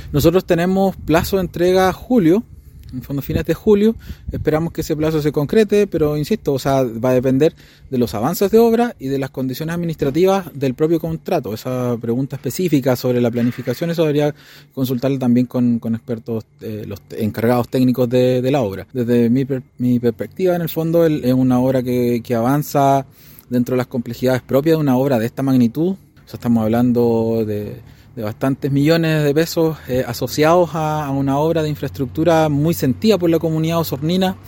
Nosotros tenemos plazo de entrega julio, en fondo fines de julio, esperamos que ese plazo se concrete, pero insisto, o sea, va a depender de los avances de obra y de las condiciones administrativas del propio contrato. Esa pregunta específica sobre la planificación, eso debería consultarla también con expertos, los encargados técnicos de la obra. Desde mi perspectiva, en el fondo, es una obra que avanza dentro de las complejidades propias de una obra de esta magnitud. O sea, estamos hablando de bastantes millones de pesos asociados a una obra de infraestructura muy sentida por la comunidad osornina.